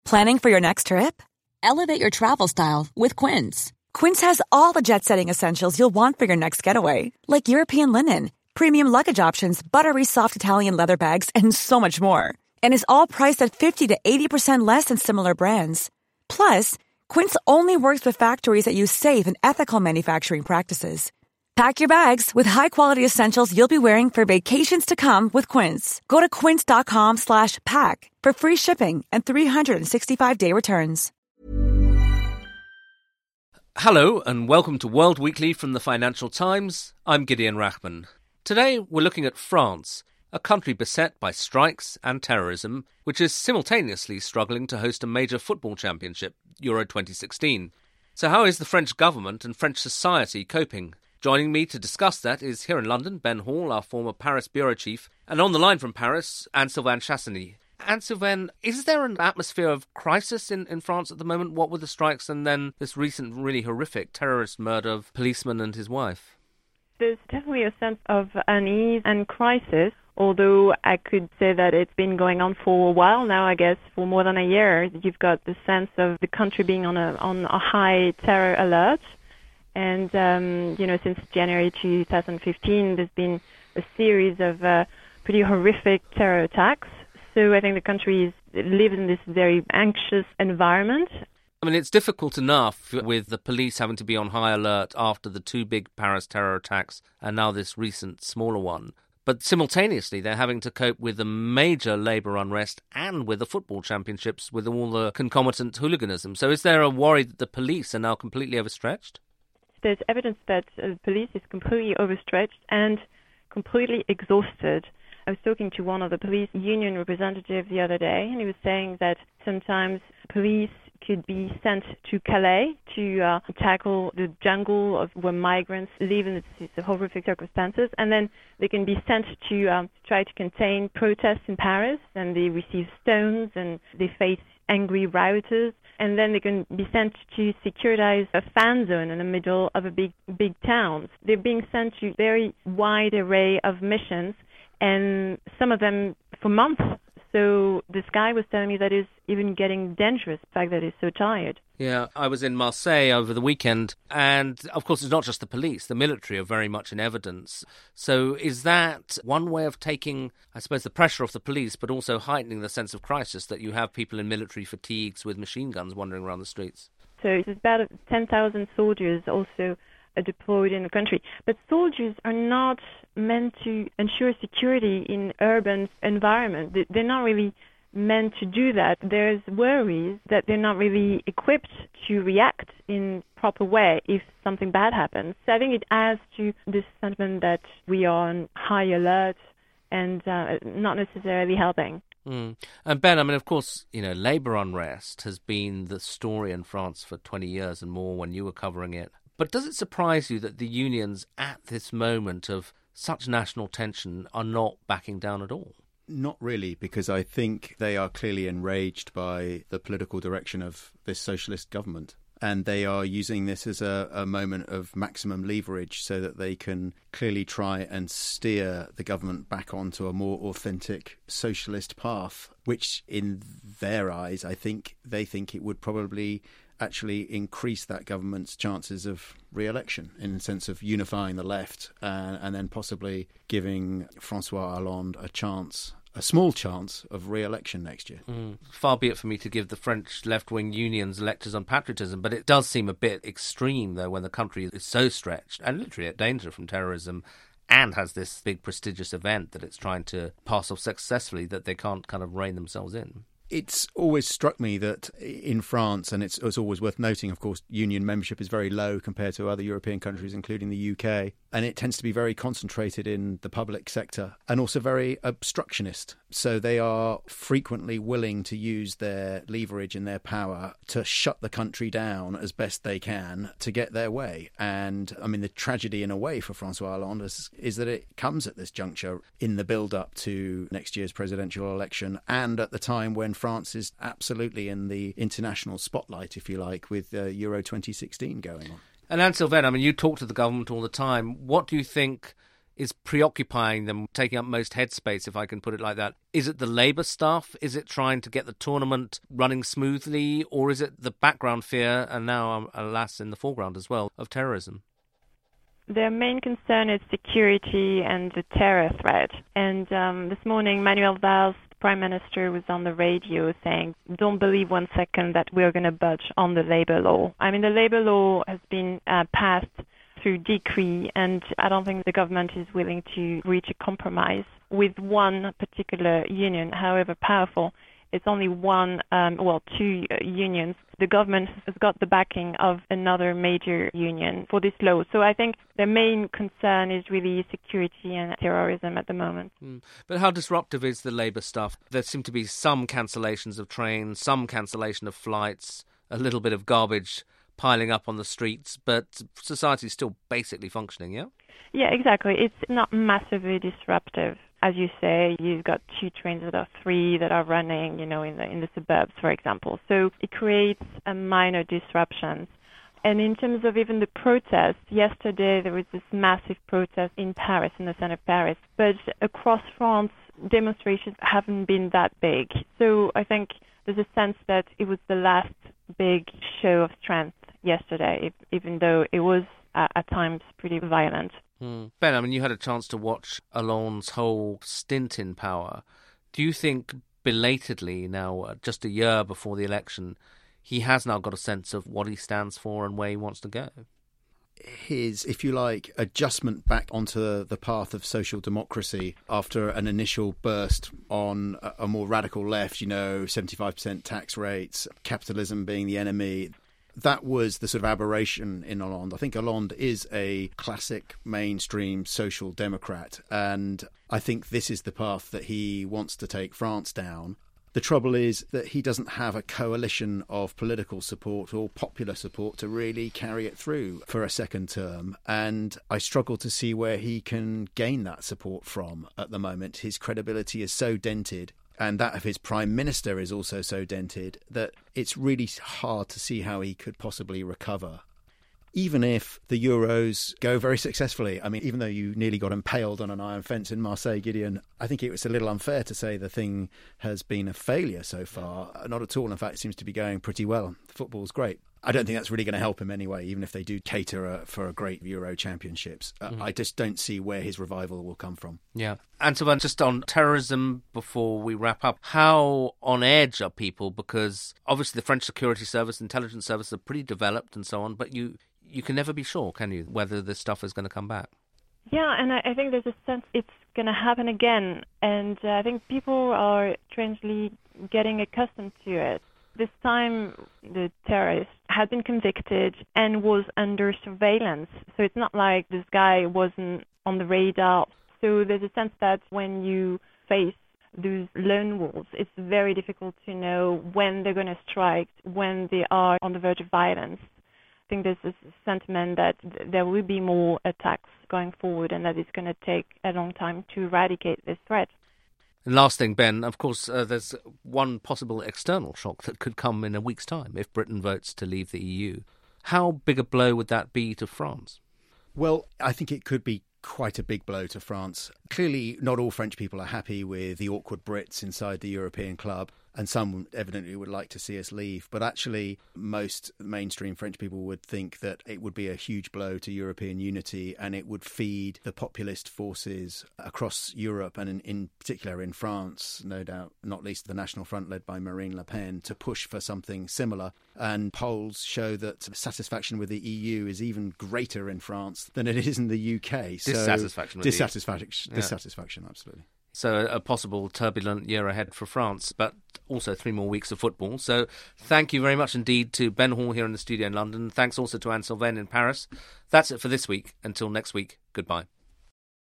Planning for your next trip? Elevate your travel style with Quince. Quince has all the jet-setting essentials you'll want for your next getaway, like European linen, premium luggage options, buttery soft Italian leather bags, and so much more. And is all priced at 50 to 80% less than similar brands. Plus, Quince only works with factories that use safe and ethical manufacturing practices. Pack your bags with high-quality essentials you'll be wearing for vacations to come with Quince. Go to quince.com/pack for free shipping and 365-day returns. Hello and welcome to World Weekly from the Financial Times. I'm Gideon Rachman. Today we're looking at France, a country beset by strikes and terrorism, which is simultaneously struggling to host a major football championship, Euro 2016. So how is the French government and French society coping? Joining me to discuss that is here in London, Ben Hall, our former Paris bureau chief, and on the line from Paris, Anne-Sylvaine Chassany. Anne-Sylvaine, is there an atmosphere of crisis in France at the moment? What with the strikes and then this recent really horrific terrorist murder of a policeman and his wife? There's definitely a sense of unease and crisis, although I could say that it's been going on for a while now, I guess, for more than a year. You've got the sense of the country being on a high terror alert. And, since January 2015, there's been a series of pretty horrific terror attacks. So I think the country lives in this very anxious environment. I mean, it's difficult enough with the police having to be on high alert after the two big Paris terror attacks and now this recent smaller one. But simultaneously, they're having to cope with the major labour unrest and with the football championships with all the concomitant hooliganism. So is there a worry that the police are now completely overstretched? There's evidence that the police is completely overstretched and completely exhausted. I was talking to one of the police union representatives the other day, and he was saying that sometimes police could be sent to Calais to tackle the jungle of where migrants live in these horrific circumstances, and then they can be sent to try to contain protests in Paris, and they receive stones and they face angry rioters, and then they can be sent to securitize a fan zone in the middle of a big town. They're being sent to a very wide array of missions, and some of them for months. So this guy was telling me that it's even getting dangerous, the fact that he's so tired. Yeah, I was in Marseille over the weekend, and of course it's not just the police, the military are very much in evidence. So is that one way of taking, I suppose, the pressure off the police, but also heightening the sense of crisis that you have people in military fatigues with machine guns wandering around the streets? So it's about 10,000 soldiers also deployed in the country. But soldiers are not meant to ensure security in urban environment. They're not really meant to do that. There's worries that they're not really equipped to react in proper way if something bad happens. So I think it adds to this sentiment that we are on high alert and not necessarily helping. And Ben, I mean, of course, labour unrest has been the story in France for 20 years and more when you were covering it. But does it surprise you that the unions at this moment of such national tension are not backing down at all? Not really, because I think they are clearly enraged by the political direction of this socialist government. And they are using this as a moment of maximum leverage so that they can clearly try and steer the government back onto a more authentic socialist path, which in their eyes, they think it would probably actually increase that government's chances of re-election in the sense of unifying the left and then possibly giving François Hollande a small chance of re-election next year. Far be it for me to give the French left-wing unions lectures on patriotism, but it does seem a bit extreme, though, when the country is so stretched and literally at danger from terrorism and has this big prestigious event that it's trying to pass off successfully that they can't kind of rein themselves in. It's always struck me that in France, and it's always worth noting, of course, union membership is very low compared to other European countries, including the UK, and it tends to be very concentrated in the public sector and also very obstructionist. So they are frequently willing to use their leverage and their power to shut the country down as best they can to get their way. And, I mean, the tragedy in a way for François Hollande is that it comes at this juncture in the build-up to next year's presidential election and at the time when France is absolutely in the international spotlight, if you like, with Euro 2016 going on. And Anne-Sylvaine, I mean, you talk to the government all the time. What do you think is preoccupying them, taking up most headspace, if I can put it like that? Is it the Labour stuff? Is it trying to get the tournament running smoothly? Or is it the background fear, and now, alas, in the foreground as well, of terrorism? Their main concern is security and the terror threat. And this morning, Manuel Valls, Prime Minister, was on the radio saying, don't believe 1 second that we're going to budge on the labour law. I mean, the labour law has been passed through decree, and I don't think the government is willing to reach a compromise with one particular union, however powerful. It's only two unions. The government has got the backing of another major union for this law. So I think the main concern is really security and terrorism at the moment. But how disruptive is the Labour stuff? There seem to be some cancellations of trains, some cancellation of flights, a little bit of garbage piling up on the streets, but society's still basically functioning, yeah? Yeah, exactly. It's not massively disruptive. As you say, you've got 2 trains out of 3 that are running, in the suburbs, for example. So it creates a minor disruptions. And in terms of even the protests, yesterday there was this massive protest in Paris, in the center of Paris. But across France, demonstrations haven't been that big. So I think there's a sense that it was the last big show of strength yesterday, even though it was at times pretty violent. Ben, I mean, you had a chance to watch Hollande's whole stint in power. Do you think belatedly now, just a year before the election, he has now got a sense of what he stands for and where he wants to go? His, if you like, adjustment back onto the path of social democracy after an initial burst on a more radical left, 75% tax rates, capitalism being the enemy. That was the sort of aberration in Hollande. I think Hollande is a classic mainstream social democrat, and I think this is the path that he wants to take France down. The trouble is that he doesn't have a coalition of political support or popular support to really carry it through for a second term, and I struggle to see where he can gain that support from at the moment. His credibility is so dented, and that of his prime minister is also so dented, that it's really hard to see how he could possibly recover. Even if the Euros go very successfully, I mean, even though you nearly got impaled on an iron fence in Marseille, Gideon, I think it was a little unfair to say the thing has been a failure so far. Not at all. In fact, it seems to be going pretty well. Football's great. I don't think that's really going to help him anyway, even if they do cater for a great Euro Championships. I just don't see where his revival will come from. Yeah. And so just on terrorism, before we wrap up, how on edge are people? Because obviously the French security service, intelligence service are pretty developed and so on, but you can never be sure, can you, whether this stuff is going to come back? Yeah, and I think there's a sense it's going to happen again. And I think people are strangely getting accustomed to it. This time, the terrorist had been convicted and was under surveillance. So it's not like this guy wasn't on the radar. So there's a sense that when you face those lone wolves, it's very difficult to know when they're going to strike, when they are on the verge of violence. I think there's this sentiment that there will be more attacks going forward and that it's going to take a long time to eradicate this threat. And last thing, Ben, of course, there's one possible external shock that could come in a week's time if Britain votes to leave the EU. How big a blow would that be to France? Well, I think it could be quite a big blow to France. Clearly, not all French people are happy with the awkward Brits inside the European club, and some evidently would like to see us leave. But actually, most mainstream French people would think that it would be a huge blow to European unity, and it would feed the populist forces across Europe, and in particular in France, no doubt, not least the National Front led by Marine Le Pen, to push for something similar. And polls show that satisfaction with the EU is even greater in France than it is in the UK. So dissatisfaction, absolutely. So a possible turbulent year ahead for France, but also 3 more weeks of football. So thank you very much indeed to Ben Hall here in the studio in London. Thanks also to Anne Sylvain in Paris. That's it for this week. Until next week, goodbye.